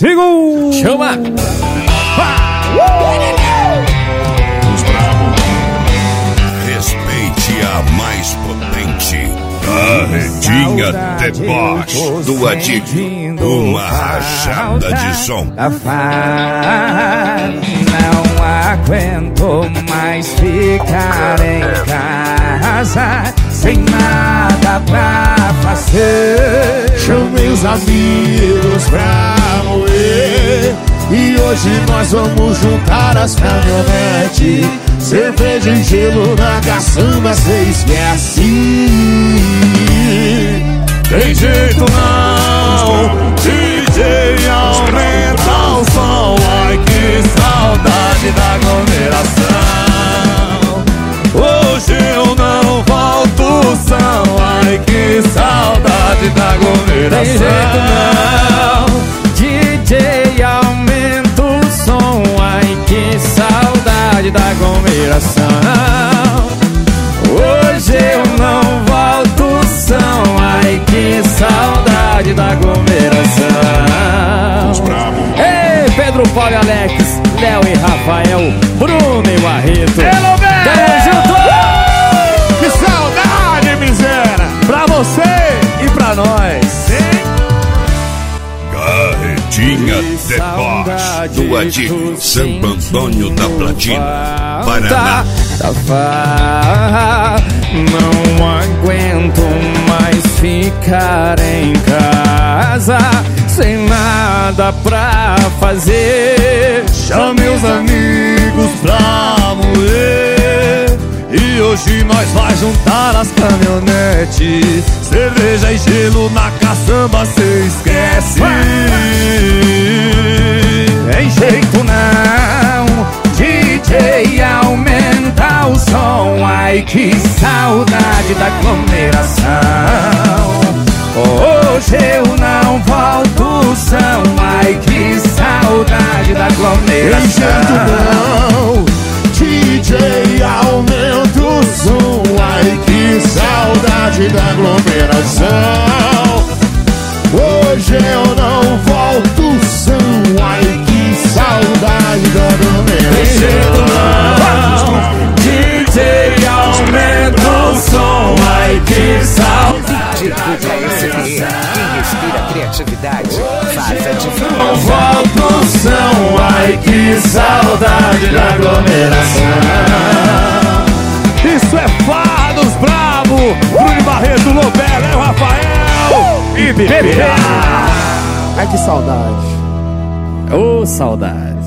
Segura! Chama! Os bravos. Respeite a mais potente. Carretinha deboche do Adílio. Uma rachada de som. Não aguento mais ficar em casa sem nada pra fazer. Chamei os amigos pra moer e hoje nós vamos juntar as caminhonetes. Cerveja e gelo na caçamba, cê esquece. Tem jeito não, DJ aumenta o som. Ai que saudade da aglomeração. Hoje eu não volto são. Ai que saudade da aglomeração. Tem jeito não, DJ aumenta o som. Ai que saudade da aglomeração. Hoje eu não volto são. Ai que saudade da aglomeração. Os bravos. Ei, Pedro, Paulo e Alex, Léo e Rafael, Bruno e Barreto. Hello, man! Tamo junto! Que saudade, miséria! Pra você e pra nós. Carretinha deboche do Adílio. Santo Antônio da Platina, Paraná. Não aguento mais ficar em casa sem nada pra fazer. Chame os amigos pra moer e hoje nós vai juntar as caminhonetes. Cerveja e gelo na caçamba, cê esquece. Tem jeito não, DJ aumenta o som. Ai que saudade da aglomeração. Hoje eu não volto são. Ai que saudade da Tem jeito aglomeração. não, DJ aumenta o som. Ai que saudade da aglomeração. Hoje eu não volto são. Ai que saudade da aglomeração. DJ aumenta o som. Ai que saudade. Quem respira criatividade, faça diferença. Não volto são. Ai que saudade da aglomeração. Isso é Farra dos Bravos. Bruno Barreto, Lobé, Léo Rafael e Bebê. Ai que saudade. Ô, saudade.